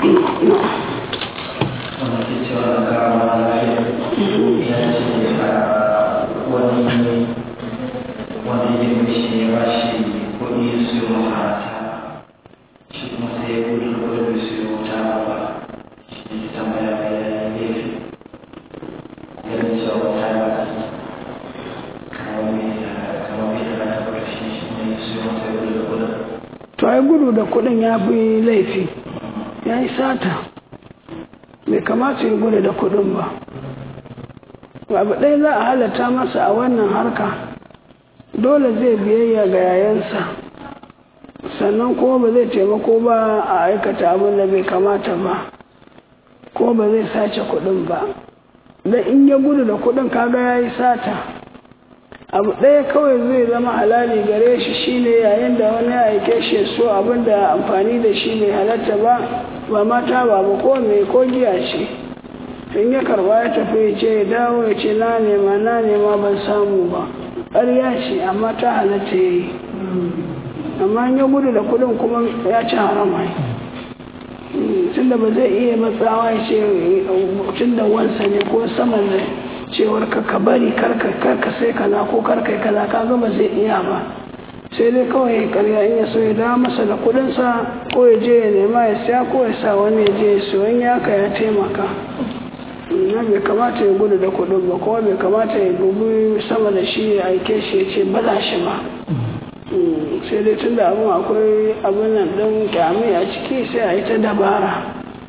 to ai gudu da kudin ya fi laifi, ya yi sata, bai kamata ya gudu da kudin ba. Abu ɗaya za a halatta masa a wannan harka, dole zai biyayya ga yayansa, sannan kuma ba zai taimako ba a aikata abin da bai kamata ba, ko ba zai sace kudin ba. Da in ya gudu da kudin kaga ya yi sata. Abu ɗaya kawai zai zama halali gare shi shine yayin da wani ya aike shi so abin da amfani da shi bai halatta ba mata ba ko mai ko giya ce. In ya karba ya tafi ya ce ya dawo ya ce na nema ban samu ba, ƙarya ce amma ta halatta ya yi. Amma in ya gudu da kudin kuma ya ci harama, tunda ba zai iya matsawa ya ce tunda wansa ne ko saman ne cewar ka bari karka sai kaza ko karkai kaza, kaga ba zai iya ba. Sai dai kawai ƙarya in ya so ya dawo masa da kudinsa, ko ya je ya nema ya siya ko ya sa wani ya je ya siyo, in ya taimaka. Na bai kamata ya gudu da kudin ba, kuma bai kamata ya dubi sama da shi ya aike shi ya ce bala shi ba. Sai dai tun da abin akwai abin nan ɗin kyami a ciki sai a yi ta dabara.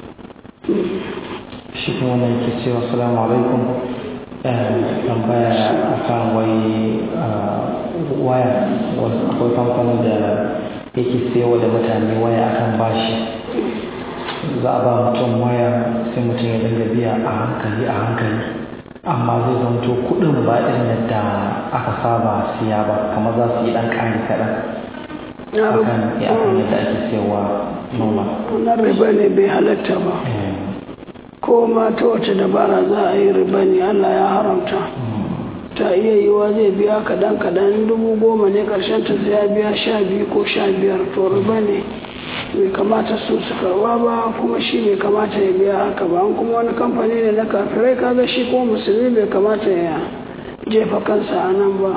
Shi kuma wanda yake cewa salamu alaikum, tambaya akan waya, akwai kamfanin da yake sayo da mutane waya akan bashi. Za a ba mutum waya sai mutum ya dinga biya a hankali amma zai zanto kudin ba irin yadda aka saba siya ba, kamar za su yi dan ƙari kaɗan akan yadda ake siyarwa noma. Wannan riba ne, bai halatta ba. Ko ma ta wace dabara za a yi riba ne, Allah ya haramta. Ta iya yiwa zai biya kaɗan 10,000 ne, ƙarshen ta sai ya biya 12 ko 15, to riba ne. Bai kamata su karba ba, kuma shi bai kamata ya biya haka ba. An kuma wani kamfani ne na kafirai, kaga shi ko musulmi bai kamata ya jefa kansa a nan ba.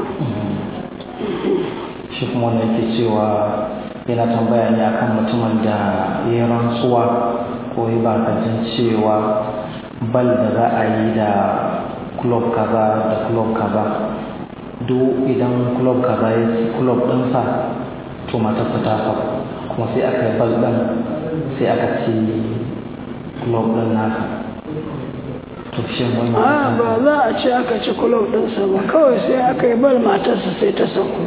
Shi kuma wanda yake cewa yana tambaya ne akan mutumin da ya rantsuwa ko ya bakacin cewa bal da za a yi da club kaza da club kaza, duk idan club kaza ya ci club ɗinsa to matarsa ta sauka, kuma sai aka yi bal ɗin sai aka ci club ɗin naka. To shin wani ba za a ce aka ci club ɗinsa ba, kawai sai aka yi bal matarsa sai ta sauko.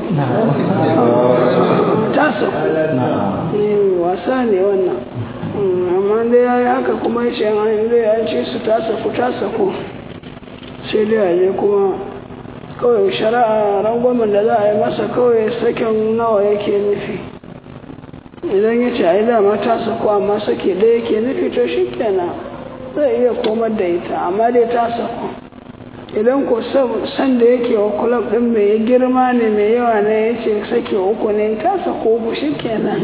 Ta sauko. Wasa ne wannan. Amma dai ya yi haka kuma ya ce an ci su ta sauko. Sai dai a je kuma kawai shari'a rangwamen da za a yi masa kawai sakin nawa yake nufi. Idan ya ce ai dama ta sako amma sake ɗaya yake nufi, to shi kenan zai iya komar da ita, amma dai ta sako. Idan ko san da yake wa kulab ɗin mai girma ne mai yawa ne ya ce sake 3 ne, ta sako 3 shi kenan.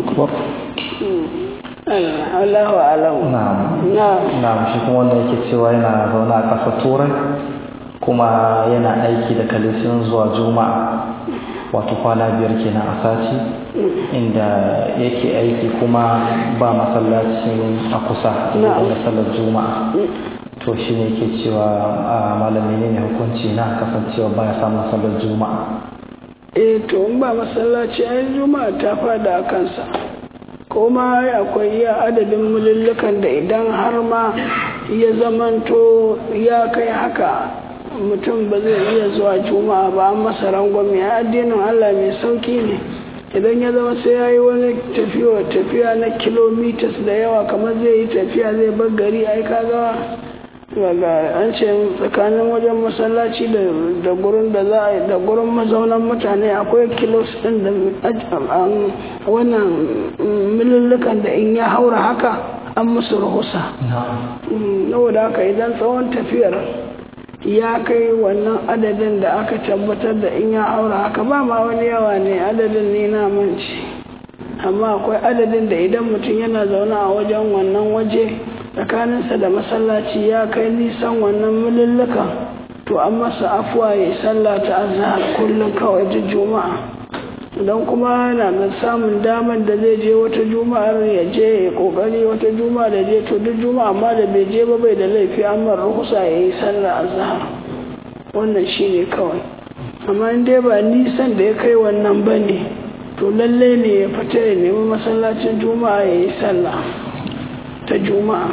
Allahu alamu. Na'am, shi kuma wanda yake cewa yana zaune a ƙasar Turai kuma yana aiki da kalisin zuwa Juma'a, wato kwana 5 kenan a sati, inda yake aiki kuma ba masallacin a kusa da sallar Juma'a. To shi ne yake cewa malami ne hukunci na kasancewa ba ya samun sallar Juma'a. To in ba masallaci ai Juma'a ta fada a kansa. Kuma akwai iya adadin mulullukan da idan har ma ya zamanto ya kai haka mutum ba zai iya zuwa Juma'a ba, an masa rangwame. Addinin Allah mai sauki ne. Idan ya zama sai ya yi wani tafiya na kilomitas da yawa, kamar zai yi tafiya zai bar gari, ai kaga an ce tsakanin wajen masallaci da gurin da za a yi da gurin mazaunan mutane akwai kilos ɗin da wannan milillukan da in ya haura haka an musu rahusa. Saboda haka idan tsawon tafiyar ya kai wannan adadin da aka tabbatar da in ya haura haka, ba ma wani yawa ne, adadin ne na manci. amma akwai adadin da idan mutum yana zaune a wajen wannan waje tsakaninsa da masallaci ya kai nisan wannan mululluka to an masa afuwa ya sallah ta azhar kullum kawai ta juma'a don kuma yana da samun damar da zai je wata juma'ar ya je ya kokari wata juma'a da je to duk juma'a amma da bai je ba bai da laifi amma ruhusa ya yi sallah azhar wannan shine kawai amma in dai ba nisan da ya kai wannan bane to lalle ne ya fita ya nemi masallacin juma'a ya yi sallah ta juma'a.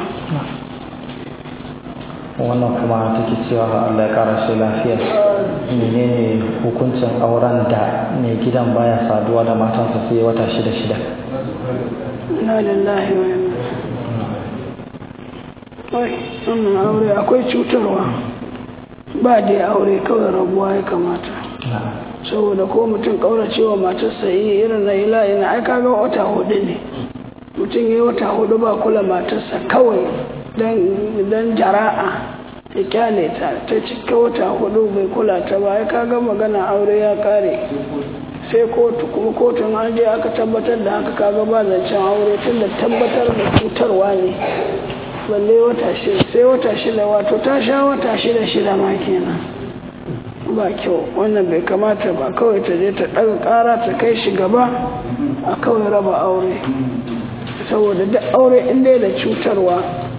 Wannan kuma take cewa Allah ya kara shi lafiya, menene hukuncin auren da mai gidan baya saduwa da matansa sai wata 6 na lillahi wa inna wannan aure akwai cutarwa ba dai aure kawai rabuwa ya kamata saboda ko mutum kauracewa matarsa yi irin na ina ai kaga wata 4 ne mutum ya yi wata 4 ba kula matarsa kawai don jara'a ya kyale ta cika wata 4 bai kula ta ba ya kaga magana aure ya kare sai kotu kuma kotun an je aka tabbatar da haka kaga ba zancen aure tun da tabbatar da cutarwa ne balle wata 6 sai wata 6 wato ta sha wata 6 ma kenan ba kyau wannan bai kamata ba kawai ta je ta ɗaga ƙara ta kai shi gaba a kawai raba aure saboda duk aure inda da cutarwa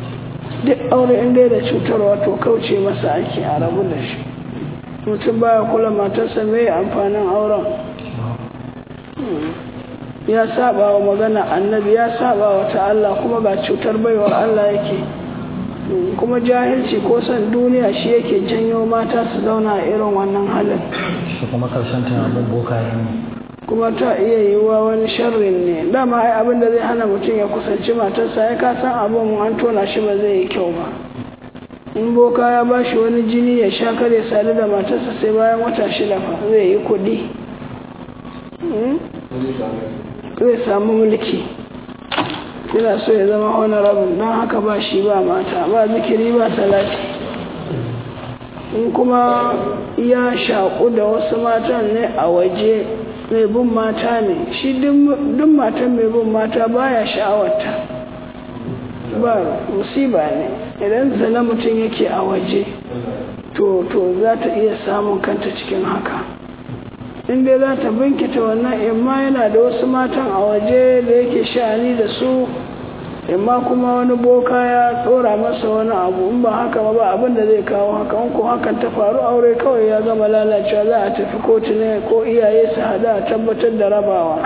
to kauce masa ake a rabu da shi mutum baya kula matarsa mai amfanin auren ya saba wa magana annabi ya saba wa ta Allah kuma ga cutar baiwar Allah yake kuma jahilci ko san duniya shi yake janyo mata su zauna a irin wannan halin shi kuma karshen ta abin bokaye ne kuma ta iya yiwuwa wani sharrin ne dama ai abin da zai hana mutum ya kusanci matarsa ya kasan abin an tona shi ba zai yi kyau ba in boka ya ba shi wani jini ya sha kare sadu da matarsa sai bayan wata 6 zai yi kuɗi zai samu mulki yana so ya zama honorable don haka ba shi ba mata ba zikiri ba salati in kuma ya shaƙu da wasu matan ne a waje mai bin mata ne shi duk matan mai bin mata baya sha'awarta ba musiba ne idan zana mutum yake a waje to za ta iya samun kanta cikin haka inda za ta binkita wannan imma yana da wasu matan a waje da yake sha'ani da su imma kuma wani boka ya tsora masa wani abu in ba haka ba abin da zai kawo haka ko hakan ta faru aure kawai ya gama lalacewa za a tafi kotu ne ko iyaye su hada a tabbatar da rabawa.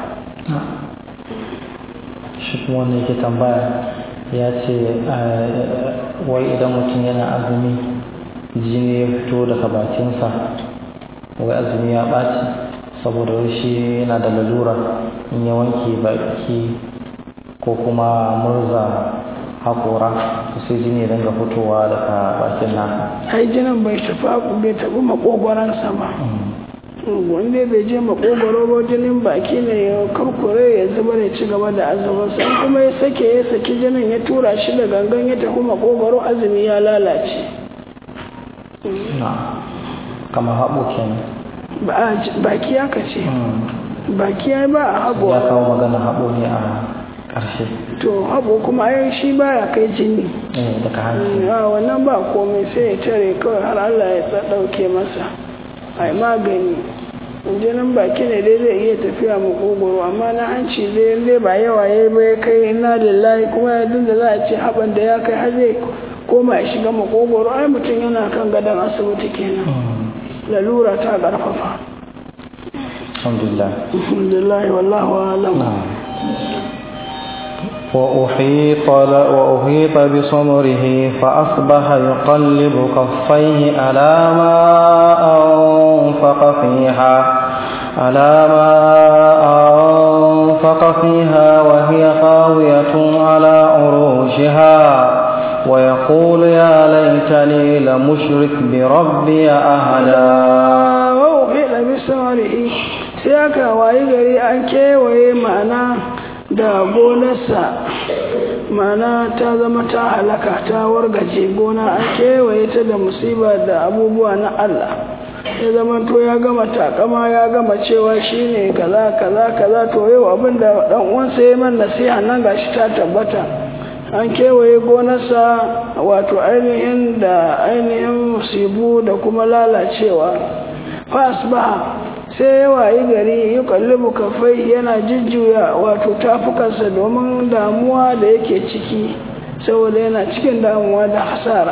Shi kuma wanda yake tambaya ya ce wai idan mutum yana azumi jini ya fito daga bakinsa wai azumi ya ɓaci saboda wai shi yana da lalura in ya wanke baki ko kuma murza haƙora sai jini dinga fitowa daga bakin nasa. Ai jinin bai taɓi maƙogwaransa ba. Wanda bai je maƙogwaro ba jinin baki ne ya kurkure ya zuba da ci gaba da azuminsa in kuma ya saki jinin ya tura shi da gangan ya tafi maƙogwaro azumi ya lalace. Kamar haɓo kenan. Baki ya kace. Baki ya ba a haɓo. Ya kawo magana haɓo ne a ƙarshe. To haɓo kuma ai shi baya kai jini. Daga hanci. Wannan ba komai sai ya tare kawai har Allah ya ɗauke masa. Ai magani. Jinin baki ne dai zai iya tafiya makogoro amma na hanci dai ba yawa ya bai kai inna lillahi kuma yadda da za a ce haɓan da ya kai har zai koma ya shiga makogoro ai mutum yana kan gadon asibiti kenan. Lalura ta ƙarfafa. Alhamdulillah wallahu a'lam. وأحيط بصمره فأصبح يقلب كفيه على ما أنفق فيها وهي خاوية على عروشها ويقول يا ليتني لمشرك بربي أحدا. وأحيط بصمره سياكا وإيغري أنكي وإيمانا da gonarsa mana ta zama ta halaka ta wargaje gona an kewaye ta da musiba da abubuwa na Allah ya zama to ya gama takama ya gama cewa shine kaza kaza kaza to yau abinda dan uwansa ya man nasiha nan gashi ta tabbata an kewaye gonarsa wato ainihin musibu da kuma lalacewa fa asbaha sai ya wayi gari yuqallibu kafai yana jujjuya wato tafukansa domin damuwa da yake ciki saboda yana cikin damuwa da hasara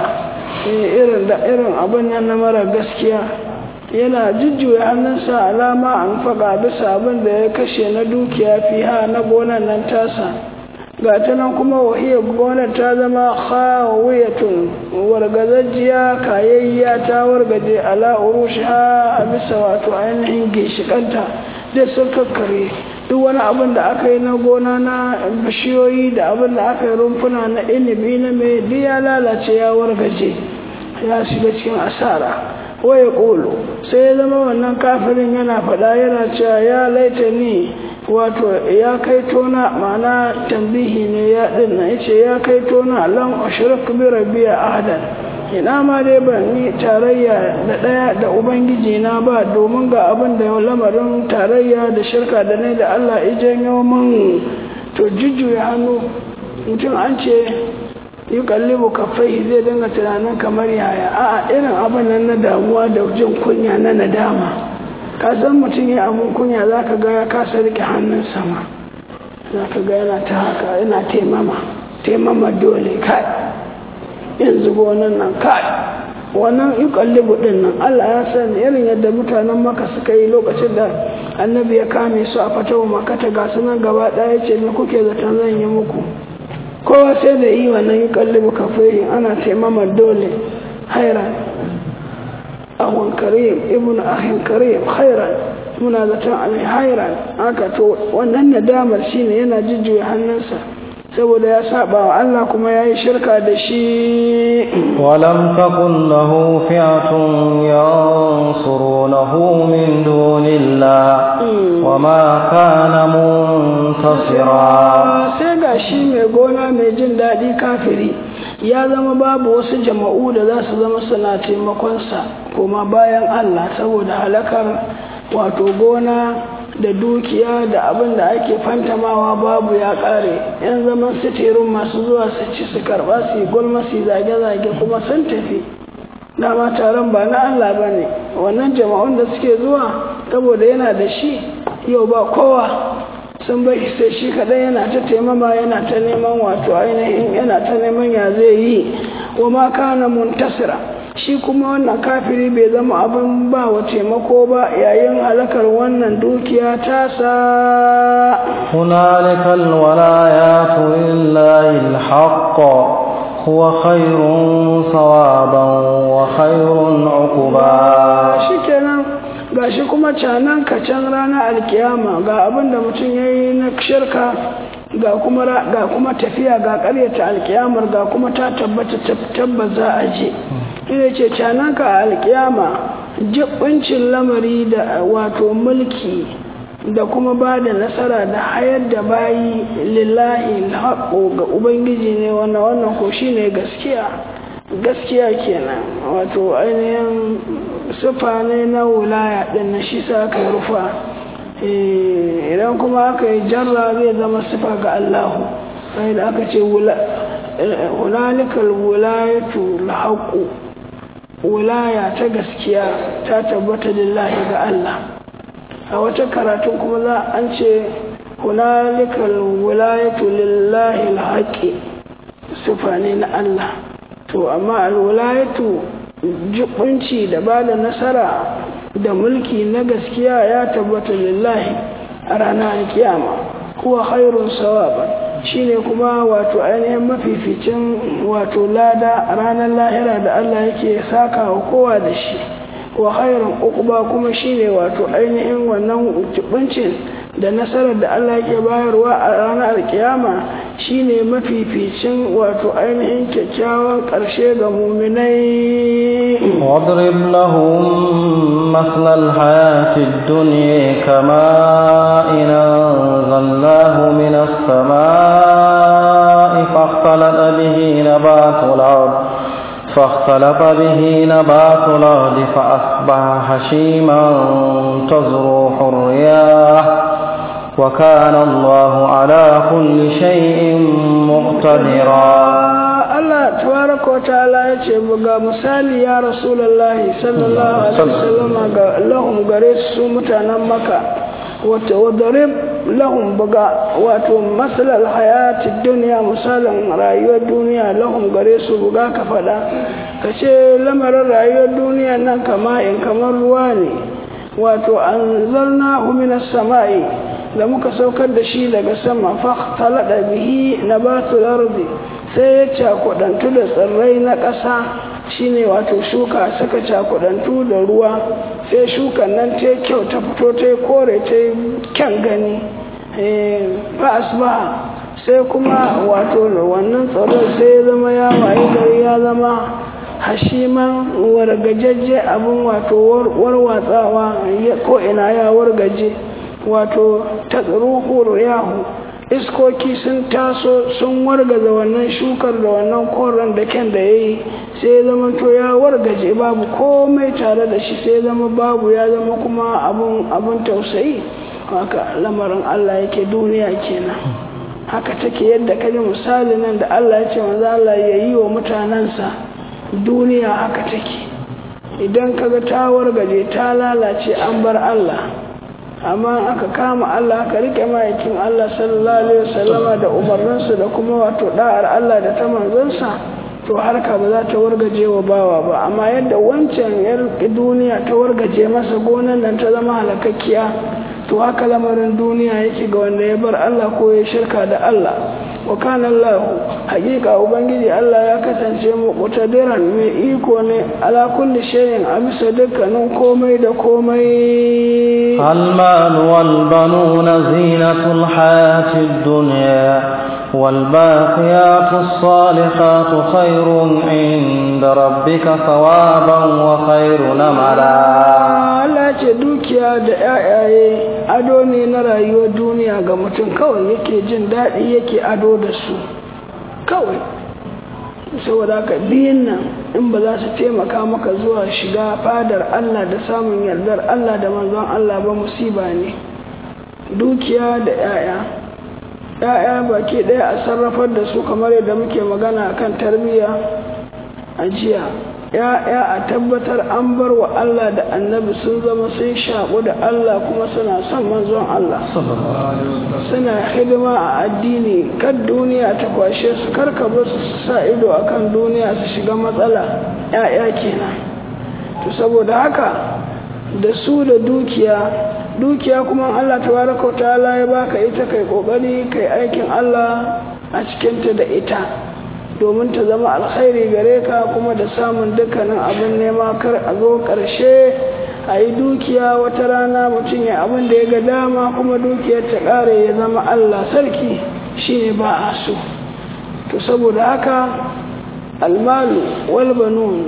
irin abin nan na mara gaskiya yana jujjuya hannunsa alama an faɗa bisa abin da ya kashe na dukiya fiha na gonan nan tasa ga ta nan kuma wahiyar gonar ta zama khawiyatun wargazajjiya kayayya ta wargaje ala urushiha a bisa wato ainihin gishikanta da sun kakkare duk wani abin da aka yi na gona na bishiyoyi da abin da aka yi rumfuna na inibi na mai duk ya lalace ya wargaje ya shiga cikin asara waye ƙolo sai ya zama wannan kafirin yana faɗa yana cewa ya laita ni wato ya kai tona ma'ana tambihi ne ya dinna yace ya kai tona lam ashrak bi rabbiya ahadan ina ma dai ban yi tarayya da daya da ubangiji na ba domin ga abin da lamarin tarayya da shirka da ne da Allah ya janyo min to jujjuya hannu mutum an ce yi kallibu kafai zai dinga tunanin kamar yaya a'a irin abin nan na damuwa da jin kunya na nadama ka san mutum ya abin kunya za ka ga ya kasa rike hannun sama za ka ga yana ta haka yana taimama dole kai yanzu gonan nan kai wannan yi kallibu din nan Allah ya san irin yadda mutanen maka suka yi lokacin da annabi ya kame su a fatawa makata ga sunan gaba ɗaya ce me kuke zaton zan yi muku kowa sai da yi wannan yi kallibu kafai ana taimama dole hairan ahun karim ibn ahin karim khairan muna zaton alai hairan haka to wannan nadamar shine yana jujjuya hannunsa saboda ya saba wa Allah kuma yayi shirka da shi walam takun lahu fi'atun yansurunahu min dunillah wama kana muntasira sai gashi mai gona mai jin dadi kafiri ya zama babu wasu jama'u da za su zama suna taimakonsa kuma bayan Allah saboda halakar wato gona da dukiya da abin da ake fantamawa babu ya kare yan zaman sitirin masu zuwa su ci su karba su gulma su zage-zage kuma sun tafi dama taron ba na Allah ba ne wannan jama'un da suke zuwa saboda yana da shi yau ba kowa sun bai sai shi kadai yana ta taimama yana ta neman wato ainihin yana ta neman ya zai yi wa ma kana muntasira shi kuma wannan kafiri bai zama abin ba wa taimako ba yayin halakar wannan dukiya tasa hunalikal walayatu lillahi alhaq huwa khairun sawaban wa khairun uquba shikenan gashi kuma canan kacan ranar alkiyama ga abin da mutum yayi na shirka ga kuma tafiya ga ƙaryata alkiyamar ga kuma ta tabbata tabbas za a je ina ce cananka a alkiyama jibincin lamari da wato mulki da kuma ba da nasara da hayar da bayi lillahi alhaqqo ga ubangiji ne wannan ko shine gaskiya kenan wato ainihin sifa ne na wilaya din na shi sa aka rufa idan kuma aka yi jarra zai zama sifa ga Allahu sai da aka ce hunalikal wilayatu alhaqqu wilaya ta gaskiya ta tabbata lillahi ga Allah a wata karatun kuma za an ce hunalikal wilayatu lillahi alhaqi sifa ne na Allah to amma alwilayatu jibunci da bada nasara da mulki na gaskiya ya tabbata lillahi a ranar kiyama kuwa khairun sawaban shine kuma wato ainihin mafificin wato lada a ranar lahira da Allah yake saka wa kowa da shi wa khairun uquba kuma shine wato ainihin wannan jibincin da nasarar da Allah yake bayarwa a ranar kiyama shine mafificin wato ainihin kyakkyawan ƙarshe ga muminai واضرب لهم مثل الحياة الدنيا كماء أنزلناه من السماء فاختلط به نبات الأرض فاختلط به نبات الأرض فأصبح هشيما تذروح الرياح وكان الله على كل شيء مقتدرا. Allah tabaraka wa ta'ala yace buga misali ya Rasulullahi sallallahu alaihi wasallam ga lahum gare su mutanen Makka wadarib lahum buga wato masalal hayatid dunya misalan rayuwar duniya lahum gare su buga ka fada kace lamarin rayuwar duniya nan kamar ruwa ne wato anzalnahu minas sama'i da muka saukar da shi daga sama fa talada bihi nabatul ardi sai ya cakudantu da tsirrai na ƙasa shine wato shuka suka cakudantu da ruwa sai shukan nan ta kyau ta fito ta kore ta kyan gani fa asbaha sai kuma wato wannan tsirrai sai ya zama ya waye gari ya zama hashiman wargajajje abin wato warwatsawa ko ina ya wargaje wato tazruhu riyahu iskoki sun taso sun wargaza wannan shukar da wannan koren da kyan da yayi sai ya zama to ya wargaje babu komai tare da shi sai ya zama babu ya zama kuma abun tausayi haka lamarin Allah yake duniya kenan haka take yadda kaji misali nan da Allah ya ce manzo Allah ya yi wa mutanansa duniya haka take idan kaga ta wargaje ta lalace an bar Allah amma aka kama Allah aka rike ma'aikin Allah sallallahu alaihi wasallama da umarninsa da kuma wato da'ar Allah da ta manzansa to harka ba za ta wargaje wa bawa ba amma yadda wancan yar duniya ta wargaje masa gonan nan ta zama halakakkiya to haka lamarin duniya yake ga wanda ya bar Allah ko ya shirka da Allah wa kana Allah hakika ubangiji Allah ya kasance muqtadiran mai iko ne ala kulli shay'in a bisa dukkanin komai da komai. المال والبنون زينة الحياة الدنيا والباقيات الصالحات خير عند ربك ثوابا وخير نملا. Allah ce dukiya da ƴaƴaye ado ne na rayuwar duniya ga mutum kawai yake jin daɗi yake ado da su kawai saboda haka biyun nan in ba za su taimaka maka zuwa shiga fadar Allah da samun yardar Allah da manzon Allah ba musiba ne. Dukiya da ƴaƴa baki ɗaya a sarrafar da su kamar yadda muke magana kan tarbiyya a jiya ƴaƴa a tabbatar an bar wa Allah da annabi sun zama sun shaƙu da Allah kuma suna son manzon Allah suna hidima a addini kan duniya ta kwashe su karka ba su sa ido akan duniya su shiga matsala ƴaƴa kenan to saboda haka da su da dukiya kuma Allah tabaraka ta'ala ya baka ita kai kokari kai aikin Allah a cikin ta da ita domin ta zama alkhairi gare ka kuma da samun dukkanin abin nema kar a zo ƙarshe a yi dukiya wata rana mutum ya abin da ya ga dama kuma dukiyar ta ƙare ya zama Allah sarki shine ba a so to saboda haka almalu wal banun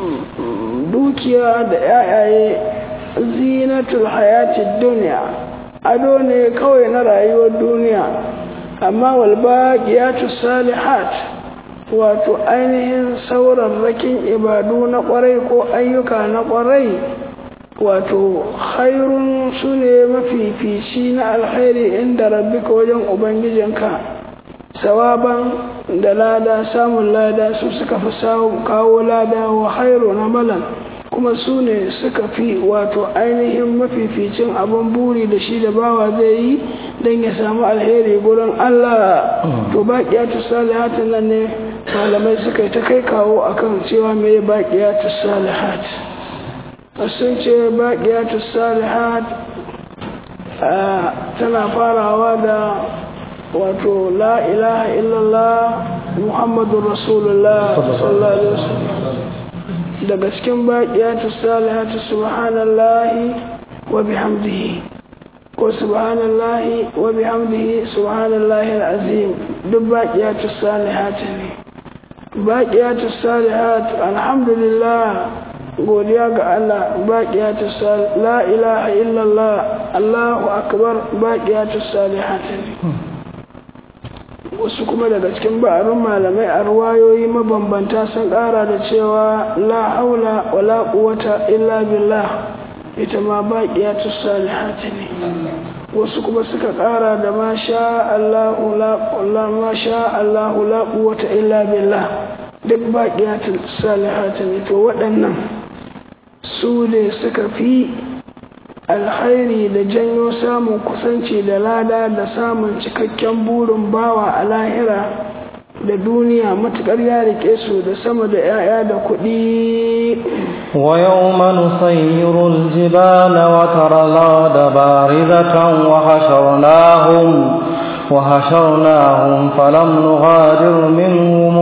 dukiya da yayaye zinatul hayatid dunya ado ne kawai na rayuwar duniya amma wal baqiyatus salihat wato ainihin saurarrakin ibadu na kwarai ko ayyuka na kwarai wato khairun su ne mafifici na alkhairi inda rabbika wajen ubangijinka sawaban da lada samun lada su suka fi kawo lada wa khairu na malan kuma su ne suka fi wato ainihin mafificin abin buri da shi da bawa zai yi don ya samu alheri gurin Allah to baqiyatu salihatin nan ne malamai suka yi ta kai kawo akan cewa me baqiyatu salihat sun ce baqiyatu salihat tana farawa da wato la ilaha illallah muhammadur rasulullah sallallahu alaihi wasallam daga cikin baqiyatu salihatu subhanallahi wa bihamdihi ko subhanallahi wa bihamdihi subhanallahi alazim duk baqiyatu salihat ne baqiyatu salihat alhamdulillah godiya ga Allah baqiyatu la ilaha illallah allahu akbar baqiyatu salihat ne wasu kuma daga cikin ba'arun malamai a ruwayoyi mabambanta sun ƙara da cewa la haula wala quwwata illa billah ita ma baqiyatu salihati ne. Wasu kuma suka ƙara da ma sha Allahu la quwwata illa billah duk baqiyatu salihati ne. To waɗannan su ne suka fi alkhairi da janyo samun kusanci da lada da samun cikakken burin bawa a lahira da duniya matukar ya rike su da sama da 'ya'ya da kuɗi. wa yawma nusayyiru al-jibala wa tara al-arda barizatan wa hasharnahum falam nughadir minhum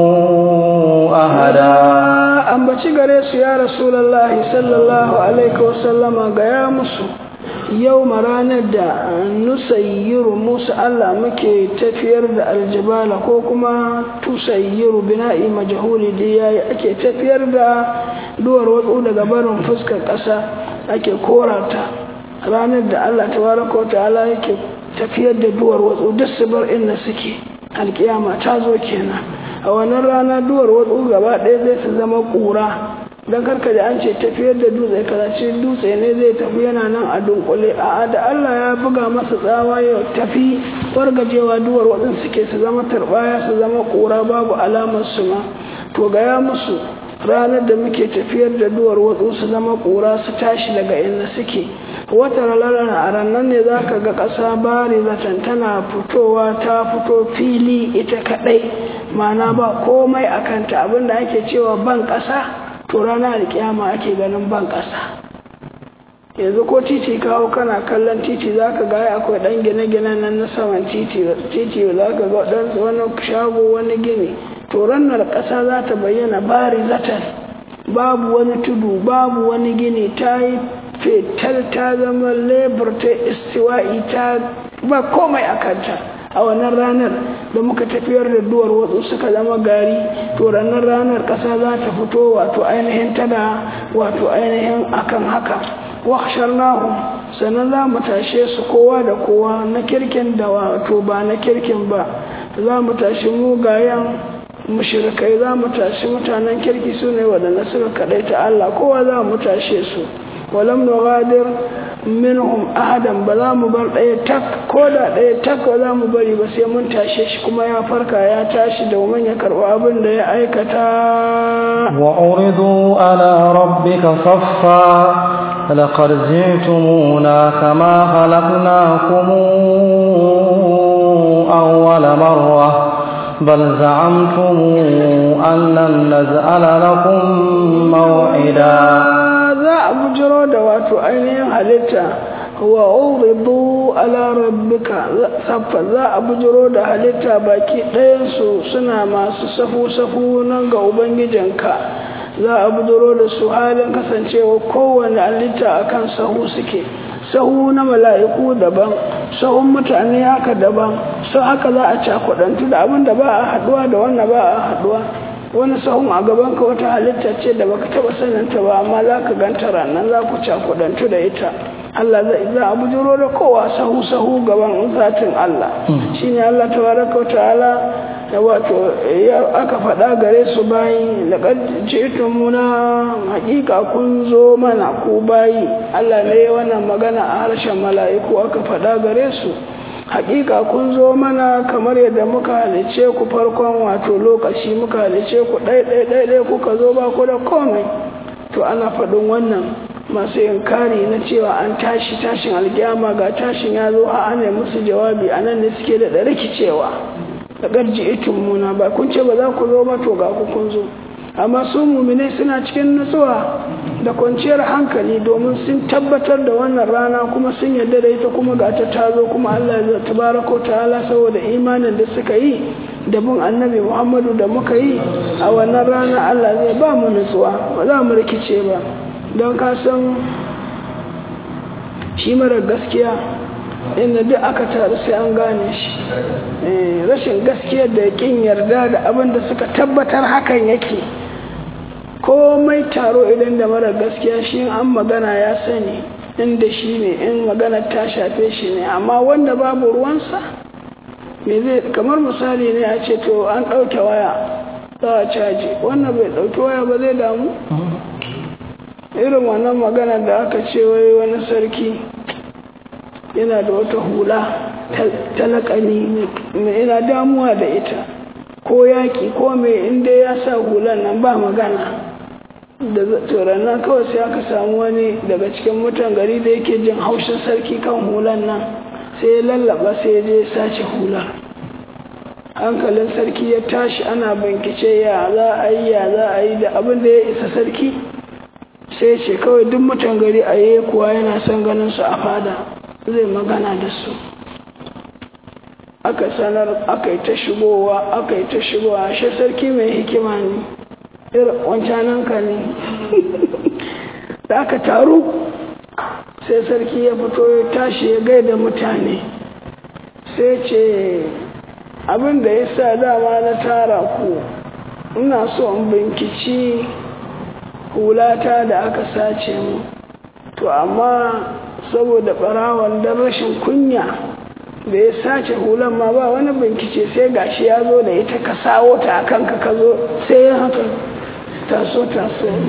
ahada. Ambaci gare su ya Rasulullahi sallallahu alaihi wasallama ga ya musu yau ranar da nusayyiru musu Allah muke tafiyar da aljibala ko kuma tusayyiru bina'i majhuli da yayi ake tafiyar da duwar watsu daga barin fuskar ƙasa ake korata ranar da Allah tabaraka wa ta'ala yake tafiyar da duwar watsu duk su bar inda suke alkiyama ta zo kenan. A wannan rana duwar watsu gaba ɗaya zai su zama ƙura don karka da an ce tafiyar da dutse ce dutse ne zai tafi yana nan a dunkule a da Allah ya buga masa tsawa ya tafi wargajewa duwar watsun suke su zama turbaya su zama ƙura babu alamar su ma. To gaya musu ranar da muke tafiyar da duwar watsu su zama ƙura su tashi daga inda suke. Wata ranar a ranar ne za ka ga ƙasa bari zaton tana fitowa ta fito fili ita kaɗai mana ba komai a kanta abinda ake cewa ban ƙasa to rana da kiyama ake ganin ban ƙasa. Yanzu ko titi kawo kana kallon titi za ka gaya akwai ɗan gine-gine nan na saman titi za ka ga wani shago wani gini to ranar ƙasa za ta bayyana bari zaton babu wani tudu babu wani gini ta yi fetal ta zama lebur ta istiwa'i ta ba komai a kanta. A wannan ranar da muka tafiyar da duwar watsu suka zama gari to ranar ƙasa za ta fito wato ainihin tana wato ainihin akan haka. Wahsharnahum sannan za mu tashe su kowa da kowa na kirkin da wato ba na kirkin ba za mu tashi mugayen mushrikai za mu tashi mutanen kirki su ne waɗanda suka kaɗaita Allah kowa za mu tashe su. Walam nughadir minhum ahadan ba za mu bar ɗaya tak ko da ɗaya tak ba za mu bari ba sai mun tashe shi kuma ya farka ya tashi domin ya karɓi abin da ya aikata. wa uridu ala rabbika saffa laqad ji'tumuna kama khalaqnakum awwala marra bal za'amtum an lan naj'ala lakum maw'ida. Za a bujiro da wato ainihin halitta wa uridu ala rabbika saffa za a bujiro da halitta baki ɗayansu suna masu safu-safu nan ga ubangijinka za a bujiro da su halin kasancewa kowane halitta akan sahu suke sahu na mala'iku daban sahun mutane haka daban haka za a cakudantu da abin da ba a haduwa da wannan ba a haduwa wani sahun a gaban ka wata halitta ce da baka taba saninta ba amma za ka ganta ranar za ku cakudantu da ita Allah za a bujiro da kowa sahu gaban zatin Allah shine Allah tabaraka wa ta'ala da wato aka faɗa gare su bayi laqad ji'tumuna haƙiƙa kun zo mana ku bayi Allah ne wannan magana a harshen mala'iku aka faɗa gare su hakika kun zo mana kamar yadda muka halice ku farkon wato lokaci muka halice ku ɗai kuka zo ba ku da komai to ana faɗin wannan masu inkari na cewa an tashin alkiyama ga tashin ya zo a ana musu jawabi a nan ne suke da rikicewa da garji itin muna ba kun ce ba za ku zo ba to ga ku kun zo amma su muminai suna cikin nutsuwa da kwanciyar hankali domin sun tabbatar da wannan rana kuma sun yarda da ita kuma ga ta tazo kuma Allah ya tabaraka ta'ala saboda imanin da suka yi da bin annabi Muhammadu da muka yi a wannan rana Allah zai ba mu nutsuwa ba za mu rikice ba don ka san shi mara gaskiya inda duk aka taru sai an gane shi rashin gaskiyar da kin yarda da abin da suka tabbatar hakan yake komai taro idan da mara gaskiya shi an magana ya sani inda shi ne in magana ta shafe shi ne amma wanda babu ruwansa kamar misali ne a ce to an ɗauke waya za a caji, wannan bai ɗauki waya ba zai damu? Irin wannan magana da aka ce wai wani sarki yana da wata hula talakani ina damuwa da ita, ko yaƙi ko mai inda ya sa hulan nan ba magana. Da turannan kawai sai aka samu wani daga cikin mutan gari da yake jin haushin sarki kan hulan nan, sai ya lallaba sai ya je ya sace hular. Hankalin sarki ya tashi, ana bincike ya za a yi da abin da ya isa sarki, sai ce kawai duk mutan gari a yi kuwa yana son ganin su a fada, zai magana da su. Aka sanar, aka yi ta shigowa, shi sarki mai hikima ne, wancanan ka ne. Da aka taru sai sarki ya fito ya tashi ya gaida mutane, sai ce abin da ya sa dama na tara ku, ina so in binkici hulata da aka sace mu, to amma saboda ɓarawon don rashin kunya da ya sace hulan ma ba wani binkice, sai gashi ya zo da ita ka sawo ta a kanka ka zo sai ya haka taso ta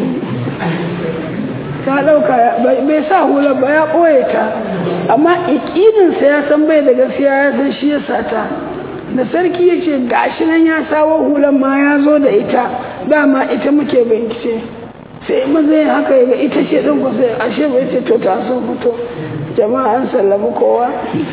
ɗauka bai sa hulan ba, ya ɓoye ta, amma ikininsa ya san bai da gaskiya, ya san shi ya sata. Da sarki ya ce gashi nan ya sawo hulan ma ya zo da ita, dama ita muke bincike, sai maza yin haka ya ga ita ce ɗin kusa, ashe bai ce to ta sun fito, jama'a an sallami kowa.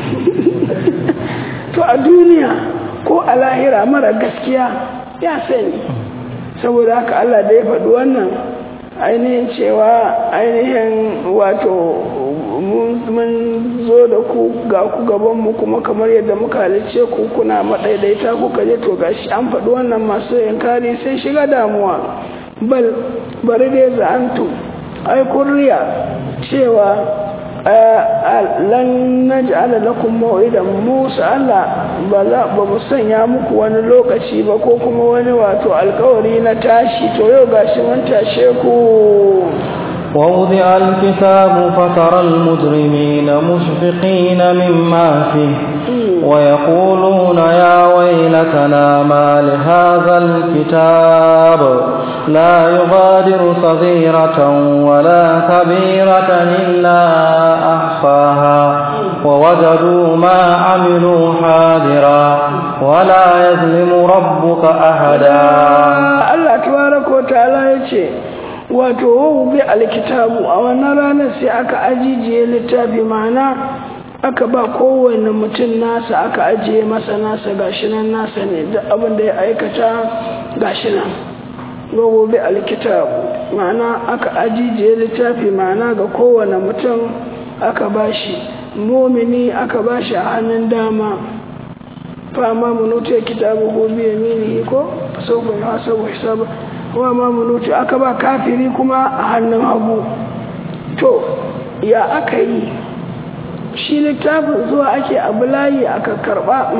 To a duniya ko a lahira mara gaskiya ya sani, saboda haka Allah da ya faɗi wannan ainihin cewa ainihin wato mun zo da ku ga ku gabanmu kuma kamar yadda muka halice ku kuna maɗaiɗaita kuka je, to gashi an faɗi wannan masu inkari sai shiga damuwa. Bari dai za'antu ai kuriya cewa lan naj'ala lakum maw'idan, Musa Allah ba mu sanya muku wani lokaci ba ko kuma wani wato alkawari na tashi, to yau gashi mun tashe ku. ووضع الكتاب فترى المجرمين مشفقين مما فيه ويقولون يا ويلتنا ما لهذا الكتاب لا يغادر صغيرة ولا كبيرة إلا أحصاها ووجدوا ما عملوا حاضرا ولا يظلم ربك أحدا. الله تبارك وتعالى يقول wato bi alkitabu a wannan ranar sai aka ajiye littafi, ma'ana aka ba kowane mutum nasa, aka ajiye masa nasa, gashi nan nasa ne, duk abin da ya aikata gashi nan. Gobe bi alkitabu ma'ana aka ajiye littafi, ma'ana ga kowane mutum aka bashi, mumini aka bashi a hannun dama, fama munuta kitabu ko bi yaminihi ko sauƙin hasabu hisabu, wa ma munutu aka ba kafiri kuma a hannun hagu. To ya aka yi shi littafin zuwa ake abu layi aka karba?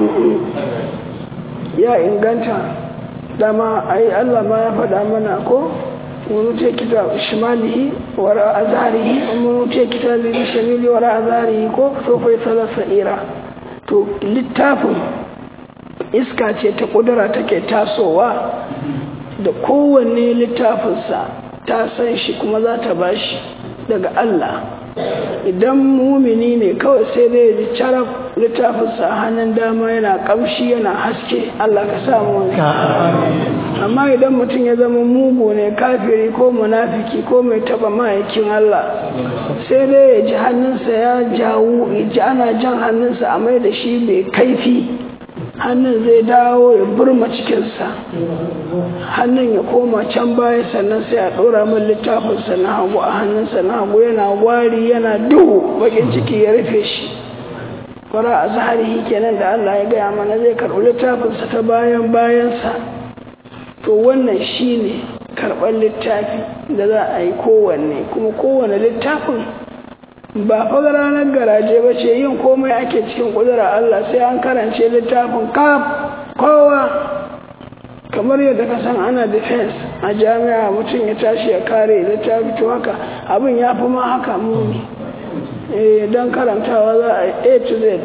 Ya inganta dama ai Allah ma ya faɗa mana ko munutu kitab shimalihi wara azharihi, munutu kitab shamili wara azharihi ko so fa salasa ira. To littafin iska ce ta kudura take tasowa da kowanne littafinsa ta san shi kuma za ta bashi daga Allah. Idan mumini ne kawai sai dai ya carab littafinsa a hannun dama yana kamshi yana haske, Allah ka samu wani. Amma idan mutum ya zama mugu ne, kafiri ko munafiki ko mai taba ma'aikin Allah, sai dai ya ji hannunsa ya jawo, ya ji ana jan hannunsa a mai da shi mai kaifi, hannun zai dawo ya burma cikinsa, hannun ya koma can baya, sannan sai a ɗora min littafinsa na hagu a hannunsa na hagu, yana wari yana duhu, bakin ciki ya rufe shi. Kwara a zahari kenan da Allah ya gaya mana zai karɓi littafinsa ta bayansa. To wannan shi ne karɓar littafi da za a yi kowanne, kuma kowane littafin ba fa ranar garaje ba ce, yin komai ake cikin kudura Allah, sai an karance littafin kaf kowa. Kamar yadda ka san ana defense a jami'a, mutum ya tashi ya kare littafi, to haka abin ya fi ma haka muni. Don karantawa za a A to Z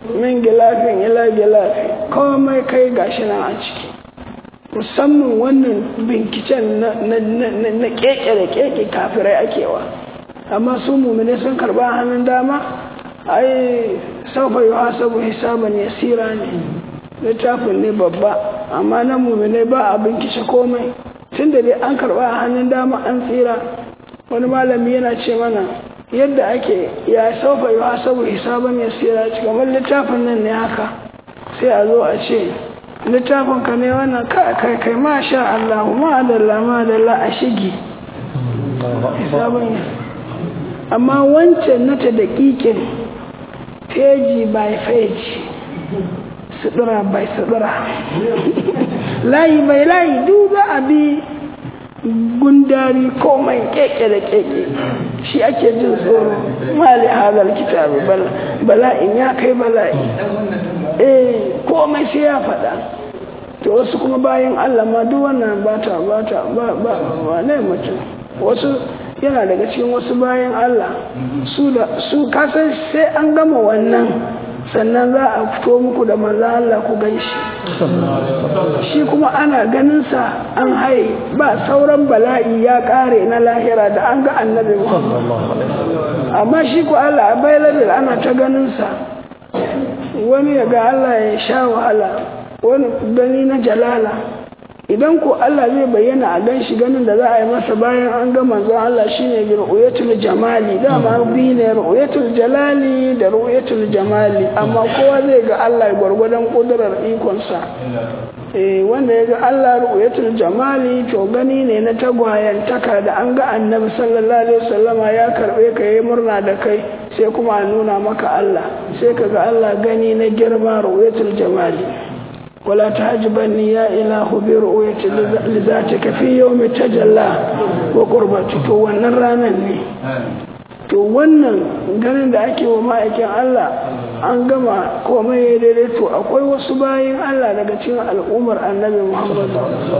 min gilafin ila gilafi komai kai gashi nan a ciki musamman wannan binkicen na keke da keke kafirai akewa amma su mumine sun karba hannun dama ai saufa yi hasabu hisaban yasira ne littafin ne babba amma na mumine ba a bincike komai tun da dai an karba a hannun dama an tsira. Wani malami yana ce mana yadda ake ya saufa yi hasabu hisaban yasira kamar littafin nan ne haka sai a zo a ce littafin ka ne wannan kai masha Allah ma'adalla a shigi hisaban amma wancan na ta daƙiƙin page by page sutura by sutura layi by layi duba abi gundari komai keke da keke shi ake jin tsoro mali hadal kitabi bala'in ya kai bala'i komai sai ya faɗa. To wasu kuma bayan Allah ma duk wannan ba ne mutum wasu yana daga cikin wasu bayan Allah su kasan sai an gama wannan sannan za a fito muku da manzo Allah ku ganshi shi kuma ana ganin sa an haye ba sauran bala'i ya kare na lahira da an ga annabi Muhammad amma shi ku Allah available ana ta ganin sa wani ya ga Allah ya sha wahala wani gani na jalala idan ko Allah zai bayyana a ganshi ganin da za a yi masa bayan an ga manzon Allah shine bi ru'yatul jamali dama bi ne ru'yatul jalali da ru'yatul jamali amma kowa zai ga Allah gwargwadon kudurar ikon sa wanda ya ga Allah ru'yatul jamali to gani ne na tagwayen taka da an ga annabi sallallahu alaihi wasallama ya karbe ka yi murna da kai sai kuma a nuna maka Allah sai ka ga Allah gani na girma ru'yatul jamali ولا تعجبني يا إله برؤية لذاتك في يوم تجلى وقربتك wannan ranar ne to wannan ganin da ake wa ma'aikin Allah an gama komai daidai to akwai wasu bayin Allah daga cikin al'ummar annabi Muhammad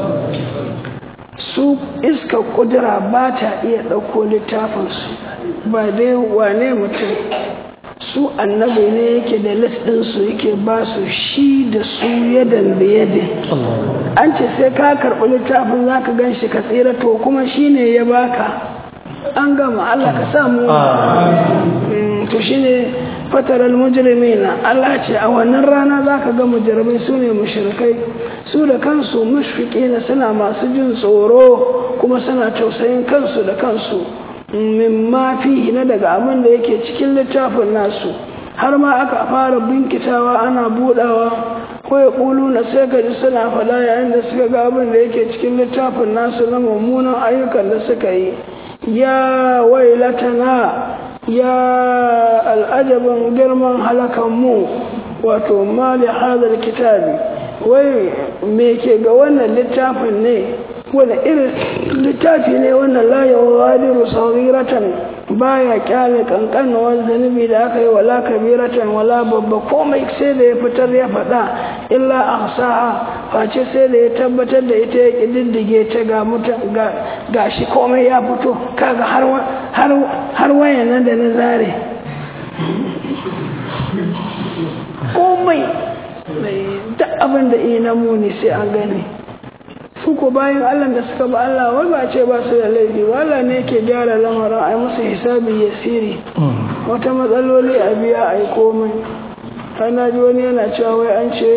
su iska kudura ba ta iya ɗauko littafinsu ba dai wane mutum su annabi ne yake da listinsu yake ba su shi da su yadan da yadda an ce sai ka karɓi littafin za ka gan shi ka tsira to kuma shi ne ya baka an gama Allah ka samu to shi ne fataral mujrimina Allah ce a wannan rana za ka ga mujrimai su ne mushrikai su da kansu mushfiqina suna masu jin tsoro kuma suna tausayin kansu da kansu mimma fihi na daga abin da yake cikin littafin nasu har ma aka fara binkitawa ana budawa ko ya kulu na sai gaji suna fada yayin da suka ga abin da yake cikin littafin nasu na mummunan ayyukan da suka yi ya wailatana ya al'ajaban girman halakan mu wato mali hadar kitabi wai me ke ga wannan littafin ne wani irin littafi ne wannan layin wadiru sauriratan baya kyale kankanuwar zunubi da aka yi wala kabiratan wala babba komai sai da ya fitar ya faɗa illa ahsaha face sai da ya tabbatar da ita ya kididdige ta ga shi komai ya fito kaga har wayan nan da na zare komai duk abin da ina muni sai an gani su ko bayan Allah da suka ba Allah wai ba ce ba su da laifi wala ne yake gyara lamarin ai musu hisabi yasiri wata matsaloli a biya ai komai kana ji wani yana cewa wai an ce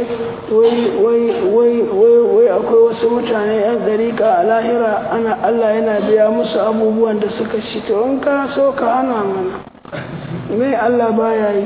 wai akwai wasu mutane yan dariƙa a lahira ana Allah yana biya musu abubuwan da suka ci to in ka so ka hana mana me Allah baya yi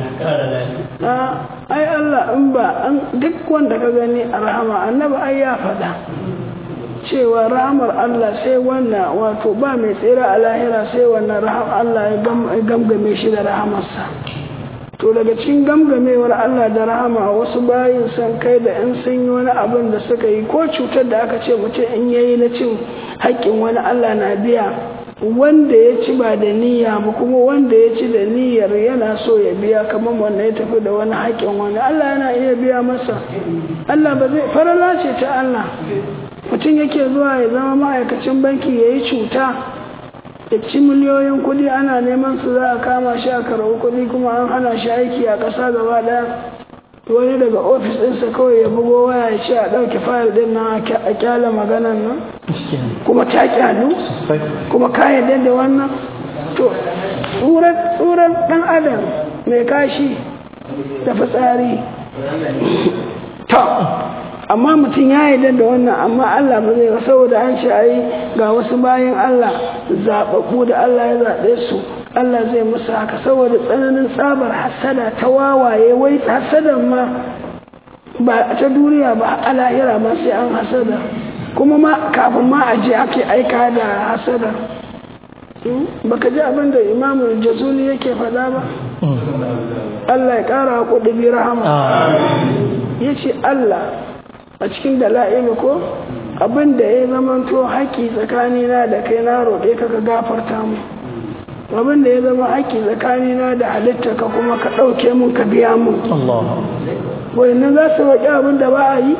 ai Allah in ba duk wanda ka gani a rahama annabi ai ya faɗa cewa rahamar Allah sai wannan wato ba mai tsira a lahira sai wannan rahama Allah ya gamgame shi da rahamarsa to daga cikin gamgamewar Allah da rahama wasu bayin san kai da in sun yi wani abin da suka yi ko cutar da aka ce mutum in yayi na cin haƙƙin wani Allah na biya wanda ya ci ba da niyya ba kuma wanda ya ci da niyyar yana so ya biya kamar wanda ya tafi da wani haƙƙin wani Allah yana iya biya masa Allah ba zai farala ce ta Allah mutum yake zuwa ya zama ma'aikacin banki ya yi cuta ya ci miliyoyin kuɗi ana neman su za a kama shi a karɓi kuɗi kuma an hana shi aiki a ƙasa gaba ɗaya. Wani daga ofis ɗinsa kawai ya bugo waya ya ce a ɗauke fayil ɗin nan a kyala maganan nan kuma ta kyalu kuma ka yarda da wannan. To tsuran ɗan adam mai kashi da fitsari to amma mutum ya yarda da wannan, amma Allah ba zai ba, saboda an ce ai ga wasu bayan Allah zaɓaɓɓu da Allah ya zaɓe su Allah zai musu haka saboda tsananin tsabar hasada ta wawaye. Wai hasadan ma ba ta duniya ba a lahira ma sai an hasada, kuma ma kafin ma a je ake aika da hasada. Baka ji abin da Imamul Jazuli yake faɗa ba? Allah ya ƙara kuɗi rahama. Ya ce Allah a cikin dala'ilu ko abin da ya zamanto haƙƙi tsakanina da kai na roƙe ka gafarta mu, abin da ya zama haƙƙi tsakanina da halitta ka kuma ka ɗauke mun ka biya mun. Wannan za su roƙi abin da ba a yi?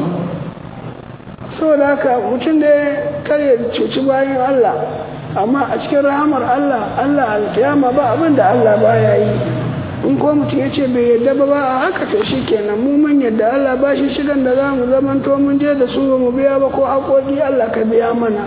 Saboda haka mutum da ya karya cuci bayan Allah, amma a cikin rahamar Allah alkiyama ba abin da Allah ba ya yi. In ko mutum ya ce bai yadda ba a haka to shi kenan, mu mun yadda Allah ba shi shigan da za mu zamanto mun je da su ba mu biya ba ko haƙoƙi Allah ka biya mana.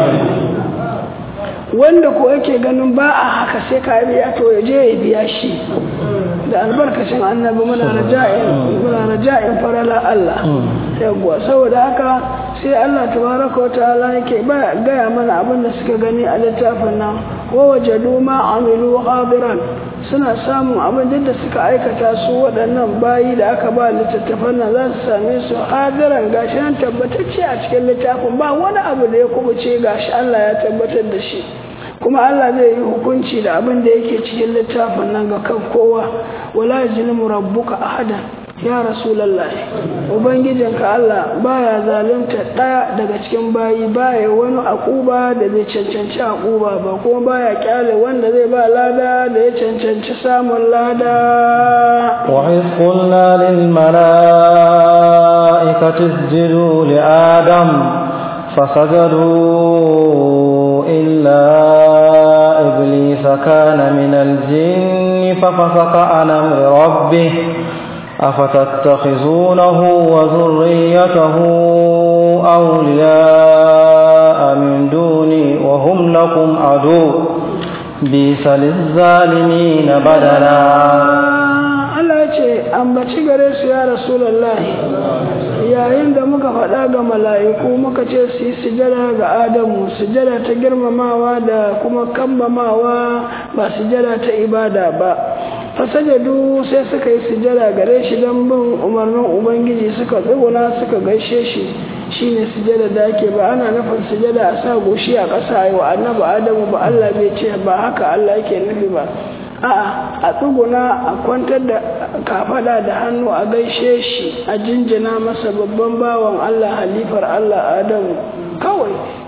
Wanda ko yake ganin ba a haka sai ka biya to ya je ya biya shi da albarkacin annabi. Muna raja'in farala Allah yawwa. Saboda haka sai Allah tabaraka wa ta'ala yake ba gaya mana abin da suka gani a littafin nan. Wa wajadu ma amilu hadiran, suna samun abin da suka aikata su waɗannan bayi da aka ba littattafan nan za su same su hadiran, gashi nan tabbatacce a cikin littafin, ba wani abu da ya kubuce, gashi Allah ya tabbatar da shi. Kuma Allah zai yi hukunci da abin da yake cikin littafin nan ga kan kowa. Wala yuzlimu rabbuka ahadan ya rasulullahi, ubangijinka Allah baya zalunta ɗaya daga cikin bayi, baya wani akuba da bai cancanci akuba ba, kuma baya kyale wanda zai ba lada da ya cancanci samun lada. wa iz qulna lil malaikati isjudu li adam fasajadu illa إبليس كان من الجن ففسق عن أمر ربه أفتتخذونه وذريته أولياء من دوني وهم لكم عدو بئس للظالمين بدلا. Allah ce ambaci gare su ya Rasulullahi yayin da muka faɗa ga mala'iku muka ce su yi sujada ga Adamu, sujada ta girmamawa da kuma kammamawa, ba sujada ta ibada ba. Fasajadu sai suka yi sujada gare shi don bin umarnin Ubangiji, suka tsuguna suka gaishe shi, shine sujada da ake ba ana nufin sujada a sa goshi a ƙasa yi wa annabi Adamu ba. Allah bai ce ba haka Allah yake nufi ba. A'a, a tsuguna a kwantar da kafada da hannu a gaishe shi, a jinjina masa babban bawan Allah, halifar Allah Adamu kawai.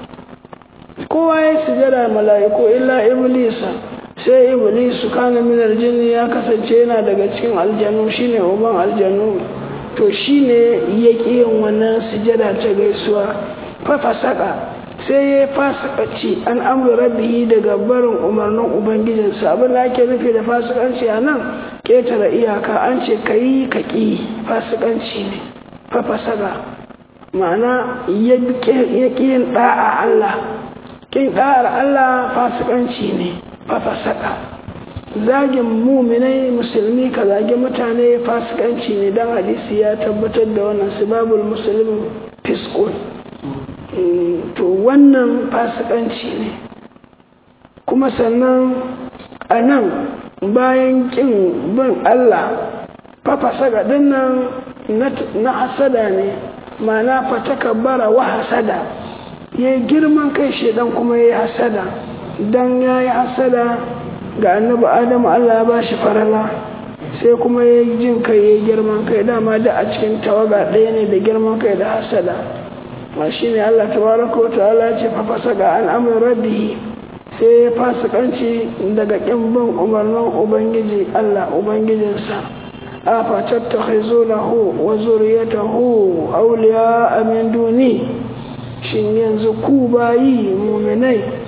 Kowa ya sujada mala'iku illa Iblisa, sai Iblisu kana min aljinni, ya kasance yana daga cikin aljanu, shine uban aljanu, to shine yake yin wannan sujada ta gaisuwa. Fa fasaka sai ya fasikaci an amru rabbihi daga barin umarnin ubangijinsa. Abin da ake nufi da fasikanci a nan ƙetare iyaka, an ce ka yi ka ƙi, fasikanci ne. Fafasaka ma'ana ya ƙi yin ɗa'a Allah, ƙin ɗa'ar Allah fasikanci ne. Fafasaka zagin muminai musulmi ka zagi mutane fasikanci ne, don hadisi ya tabbatar da wannan, sibabul muslim fiskun. To wannan fasikanci ne. Kuma sannan a nan bayan ƙin bin Allah, fafasaka dinnan na hasada ne, ma'ana fatakabbara wa hasada, ya yi girman kai shedan kuma ya yi hasada, don ya yi hasada ga annabi Adamu Allah ya ba shi farala, sai kuma ya yi jin kai ya yi girman kai. Dama da a cikin tawaga ɗaya ne da girman kai da hasada. Ma shi ne Allah tabaraka wa ta'ala ce fafasaka an amri rabbihi, sai ya fasikanci daga ƙin bin umarnin Ubangiji Allah Ubangijinsa. Afa tattakhizunahu wa zurriyatahu awliya min duni, shin yanzu ku bayi mu'minai